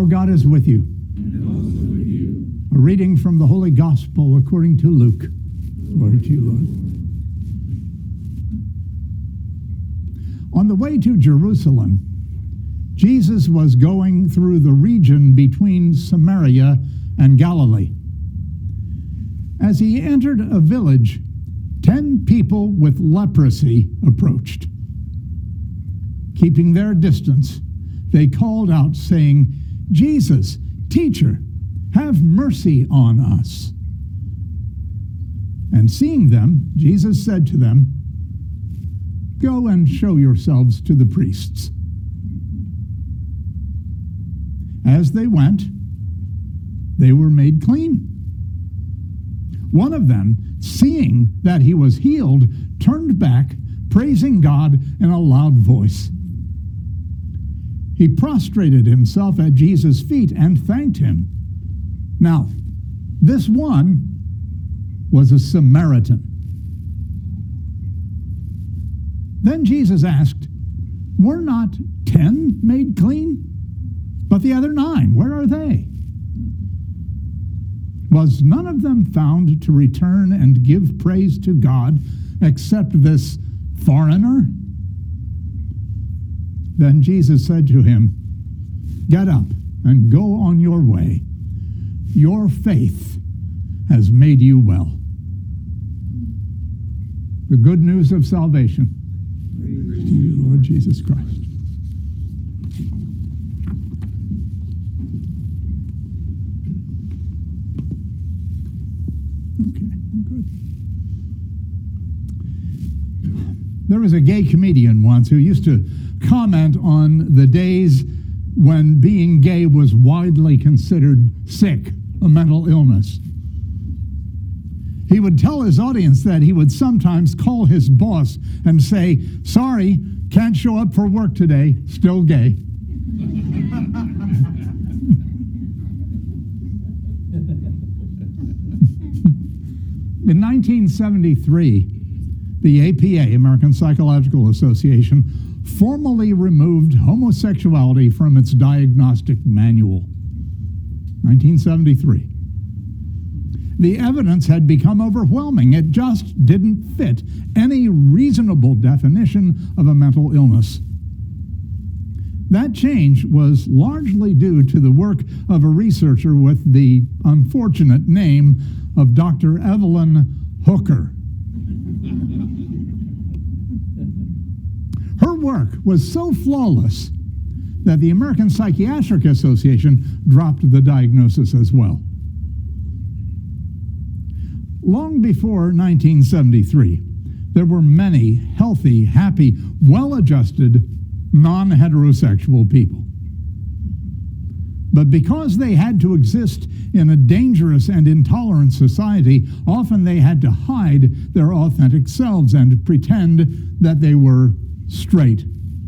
Our God is with you. And also with you. A reading from the Holy Gospel according to Luke. Glory to you, Lord. On the way to Jerusalem, Jesus was going through the region between Samaria and Galilee. As he entered a village, 10 people with leprosy approached. Keeping their distance, they called out, saying, "Jesus, teacher, have mercy on us." And seeing them, Jesus said to them, "Go and show yourselves to the priests." As they went, they were made clean. One of them, seeing that he was healed, turned back, praising God in a loud voice. He prostrated himself at Jesus' feet and thanked him. Now, this one was a Samaritan. Then Jesus asked, "Were not 10 made clean? But the other 9, where are they? Was none of them found to return and give praise to God except this foreigner?" Then Jesus said to him, "Get up and go on your way. Your faith has made you well." The good news of salvation. Praise to you, Lord Jesus Christ. Okay, good. There was a gay comedian once who used to comment on the days when being gay was widely considered sick, a mental illness. He would tell his audience that he would sometimes call his boss and say, "Sorry, can't show up for work today, still gay." In 1973, the APA, American Psychological Association, formally removed homosexuality from its diagnostic manual. 1973. The evidence had become overwhelming. It just didn't fit any reasonable definition of a mental illness. That change was largely due to the work of a researcher with the unfortunate name of Dr. Evelyn Hooker. Her work was so flawless that the American Psychiatric Association dropped the diagnosis as well. Long before 1973, there were many healthy, happy, well-adjusted, non-heterosexual people. But because they had to exist in a dangerous and intolerant society, often they had to hide their authentic selves and pretend that they were straight.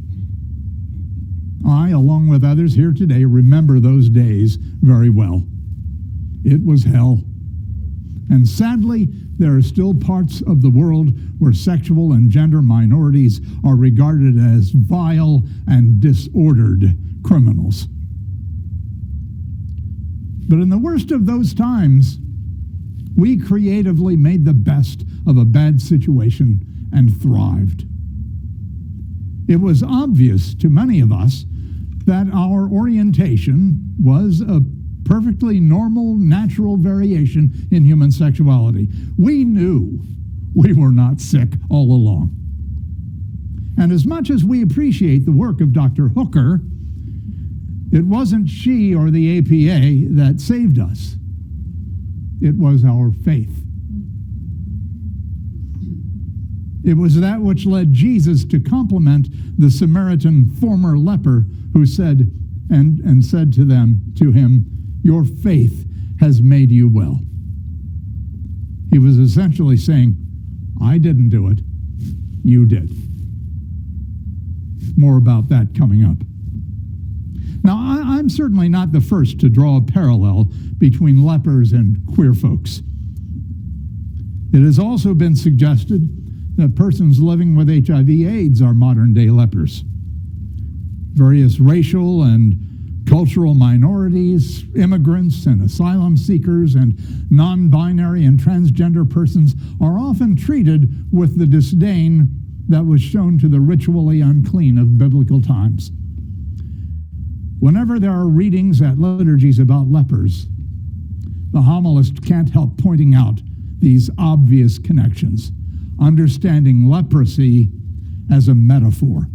I, along with others here today, remember those days very well. It was hell. And sadly, there are still parts of the world where sexual and gender minorities are regarded as vile and disordered criminals. But in the worst of those times, we creatively made the best of a bad situation and thrived. It was obvious to many of us that our orientation was a perfectly normal, natural variation in human sexuality. We knew we were not sick all along. And as much as we appreciate the work of Dr. Hooker, it wasn't she or the APA that saved us. It was our faith. It was that which led Jesus to compliment the Samaritan former leper who said and said to him, "Your faith has made you well." He was essentially saying, "I didn't do it, you did." More about that coming up. Now, I'm certainly not the first to draw a parallel between lepers and queer folks. It has also been suggested that persons living with HIV/AIDS are modern-day lepers. Various racial and Cultural minorities, immigrants and asylum seekers, and non-binary and transgender persons are often treated with the disdain that was shown to the ritually unclean of biblical times. Whenever there are readings at liturgies about lepers, the homilist can't help pointing out these obvious connections, understanding leprosy as a metaphor.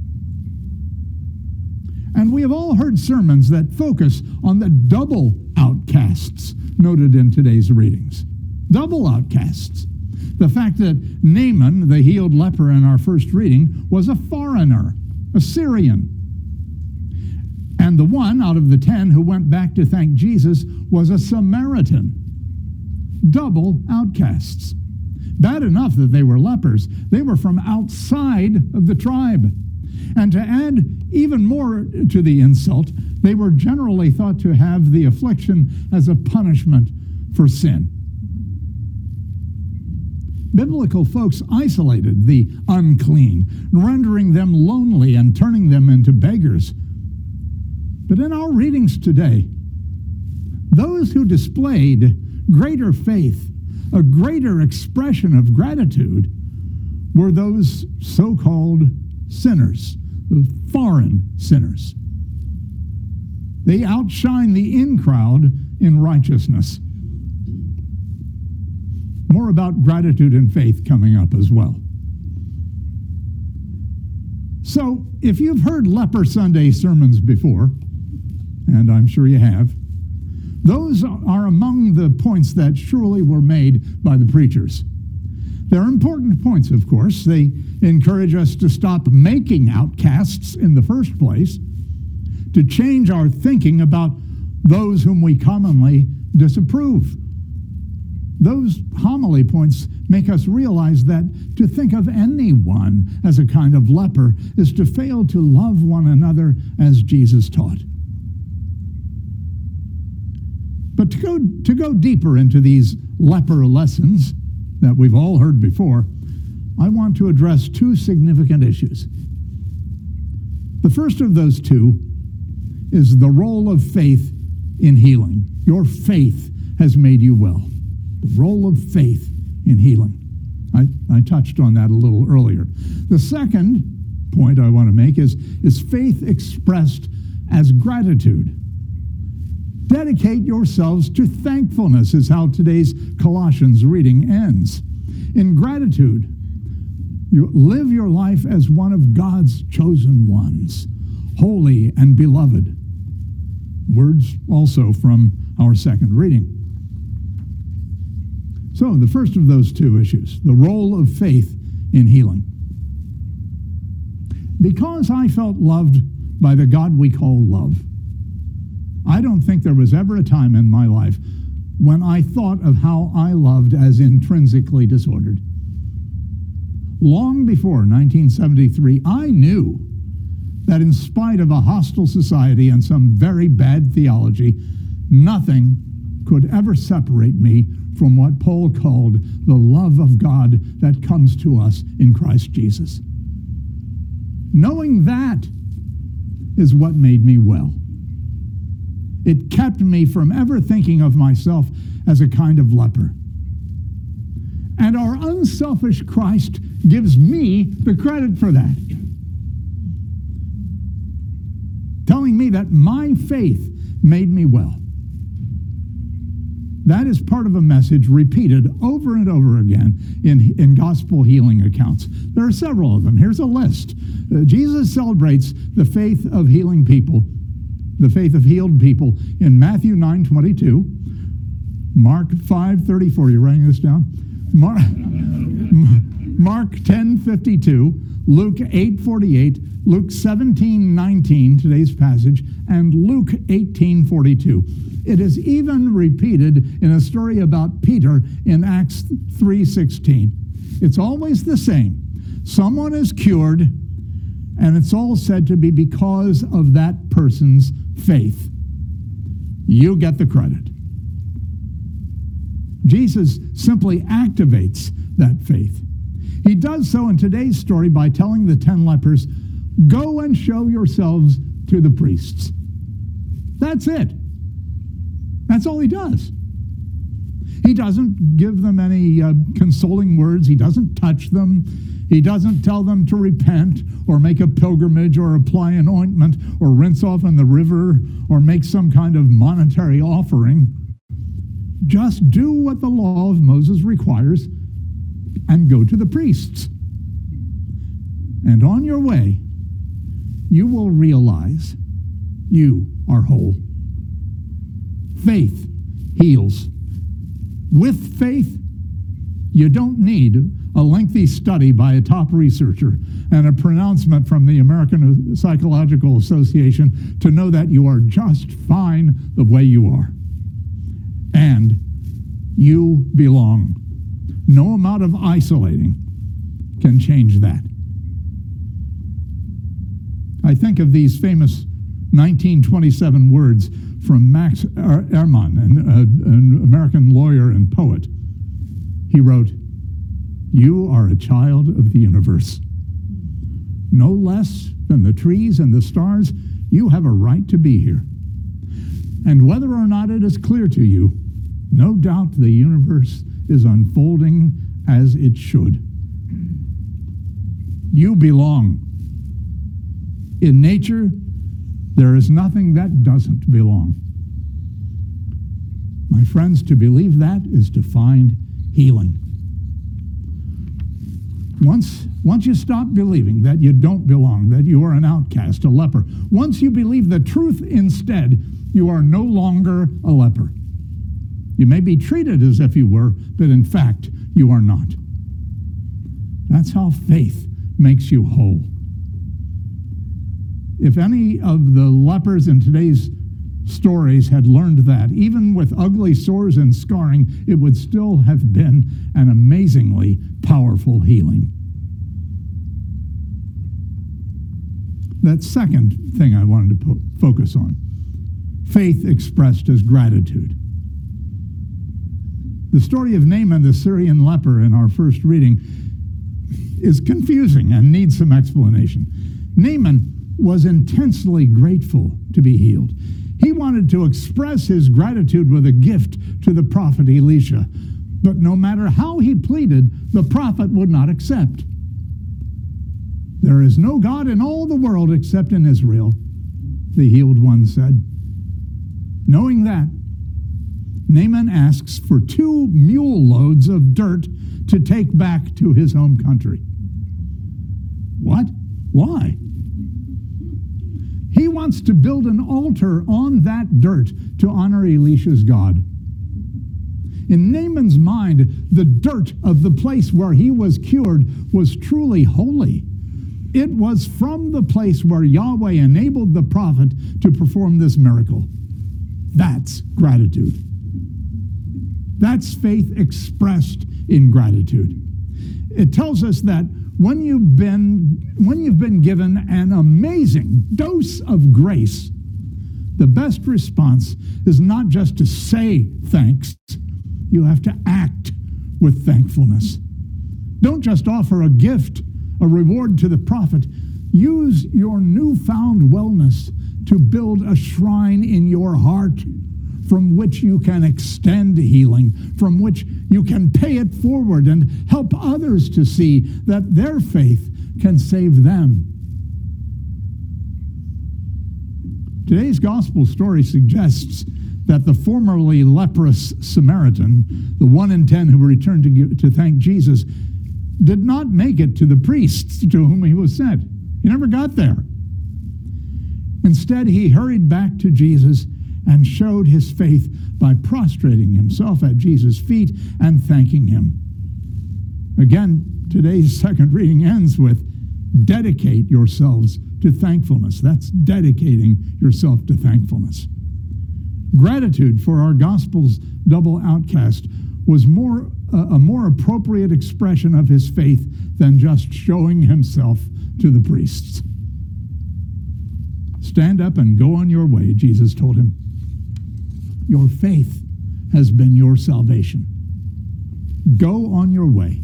And we have all heard sermons that focus on the double outcasts noted in today's readings. Double outcasts. The fact that Naaman, the healed leper in our first reading, was a foreigner, a Syrian. And the one out of the 10 who went back to thank Jesus was a Samaritan. Double outcasts. Bad enough that they were lepers. They were from outside of the tribe. And to add even more to the insult, they were generally thought to have the affliction as a punishment for sin. Biblical folks isolated the unclean, rendering them lonely and turning them into beggars. But in our readings today, those who displayed greater faith, a greater expression of gratitude, were those so-called sinners, foreign sinners. They outshine the in crowd in righteousness. More about gratitude and faith coming up as well. So, if you've heard Leper Sunday sermons before, and I'm sure you have, those are among the points that surely were made by the preachers. They're important points, of course. They encourage us to stop making outcasts in the first place, to change our thinking about those whom we commonly disapprove. Those homily points make us realize that to think of anyone as a kind of leper is to fail to love one another as Jesus taught. But to go deeper into these leper lessons that we've all heard before, I want to address two significant issues. The first of those two is the role of faith in healing. Your faith has made you well. The role of faith in healing. I touched on that a little earlier. The second point I want to make is faith expressed as gratitude. Dedicate yourselves to thankfulness is how today's Colossians reading ends. In gratitude, you live your life as one of God's chosen ones, holy and beloved. Words also from our second reading. So, the first of those two issues, the role of faith in healing. Because I felt loved by the God we call love, I don't think there was ever a time in my life when I thought of how I loved as intrinsically disordered. Long before 1973, I knew that in spite of a hostile society and some very bad theology, nothing could ever separate me from what Paul called the love of God that comes to us in Christ Jesus. Knowing that is what made me well. It kept me from ever thinking of myself as a kind of leper. And our unselfish Christ gives me the credit for that, telling me that my faith made me well. That is part of a message repeated over and over again in gospel healing accounts. There are several of them. Here's a list. Jesus celebrates the faith of healing people, the faith of healed people in Matthew 9:22, Mark 5:34. You're writing this down? Mark 10:52, Luke 8:48, Luke 17:19, today's passage, and Luke 18:42. It is even repeated in a story about Peter in Acts 3:16. It's always the same. Someone is cured, and it's all said to be because of that person's faith. You get the credit. Jesus simply activates that faith. He does so in today's story by telling the 10 lepers, "Go and show yourselves to the priests." That's it. That's all he does. He doesn't give them any consoling words. He doesn't touch them. He doesn't tell them to repent or make a pilgrimage or apply an ointment or rinse off in the river or make some kind of monetary offering. Just do what the law of Moses requires and go to the priests. And on your way, you will realize you are whole. Faith heals. With faith, you don't need a lengthy study by a top researcher and a pronouncement from the American Psychological Association to know that you are just fine the way you are. And you belong. No amount of isolating can change that. I think of these famous 1927 words from Max Ehrmann, an American lawyer and poet. He wrote, "You are a child of the universe. No less than the trees and the stars, you have a right to be here. And whether or not it is clear to you, no doubt the universe is unfolding as it should. You belong. In nature, there is nothing that doesn't belong." My friends, to believe that is to find healing. Once you stop believing that you don't belong, that you are an outcast, a leper, once you believe the truth instead, you are no longer a leper. You may be treated as if you were, but in fact, you are not. That's how faith makes you whole. If any of the lepers in today's stories had learned that, even with ugly sores and scarring, it would still have been an amazingly powerful healing. That second thing I wanted to focus on, faith expressed as gratitude. The story of Naaman, the Syrian leper, in our first reading is confusing and needs some explanation. Naaman was intensely grateful to be healed. He wanted to express his gratitude with a gift to the prophet Elisha, but no matter how he pleaded, the prophet would not accept. "There is no God in all the world except in Israel," the healed one said. Knowing that, Naaman asks for 2 mule loads of dirt to take back to his home country. What? Why? He wants to build an altar on that dirt to honor Elisha's God. In Naaman's mind, the dirt of the place where he was cured was truly holy. It was from the place where Yahweh enabled the prophet to perform this miracle. That's gratitude. That's faith expressed in gratitude. It tells us that when you've been given an amazing dose of grace, the best response is not just to say thanks. You have to act with thankfulness. Don't just offer a gift, a reward to the prophet. Use your newfound wellness to build a shrine in your heart from which you can extend healing, from which you can pay it forward and help others to see that their faith can save them. Today's gospel story suggests that the formerly leprous Samaritan, the 1 in 10 who returned to thank Jesus, did not make it to the priests to whom he was sent. He never got there. Instead, he hurried back to Jesus and showed his faith by prostrating himself at Jesus' feet and thanking him. Again, today's second reading ends with, dedicate yourselves to thankfulness. That's dedicating yourself to thankfulness. Gratitude for our gospel's double outcast was a more appropriate expression of his faith than just showing himself to the priests. Stand up and go on your way, Jesus told him. Your faith has been your salvation. Go on your way.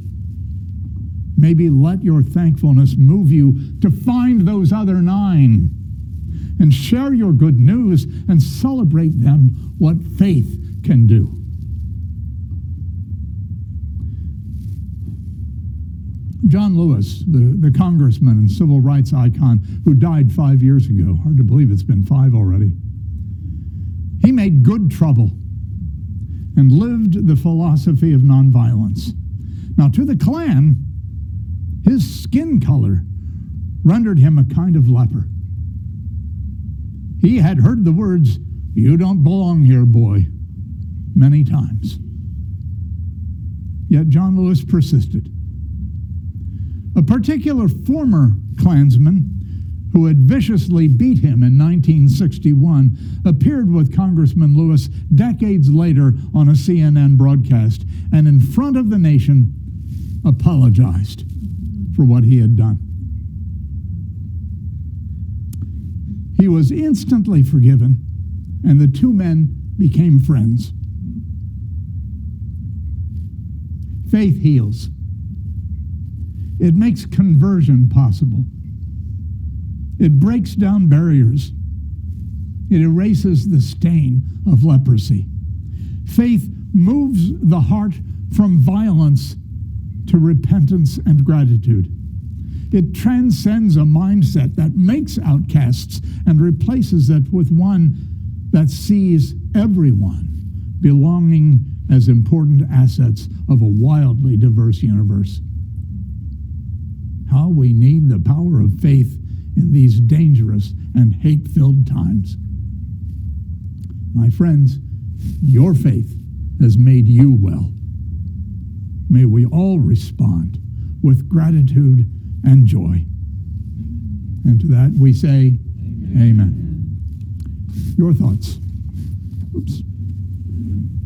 Maybe let your thankfulness move you to find those other 9. and share your good news and celebrate them what faith can do. John Lewis, the congressman and civil rights icon who died 5 years ago, hard to believe it's been 5 already, he made good trouble and lived the philosophy of nonviolence. Now, to the Klan, his skin color rendered him a kind of leper. He had heard the words, "You don't belong here, boy," many times. Yet John Lewis persisted. A particular former Klansman who had viciously beat him in 1961 appeared with Congressman Lewis decades later on a CNN broadcast and in front of the nation apologized for what he had done. He was instantly forgiven, and the two men became friends. Faith heals. It makes conversion possible. It breaks down barriers. It erases the stain of leprosy. Faith moves the heart from violence to repentance and gratitude. It transcends a mindset that makes outcasts and replaces it with one that sees everyone belonging as important assets of a wildly diverse universe. How we need the power of faith in these dangerous and hate-filled times. My friends, your faith has made you well. May we all respond with gratitude and joy. And to that we say, Amen. Your thoughts. Oops.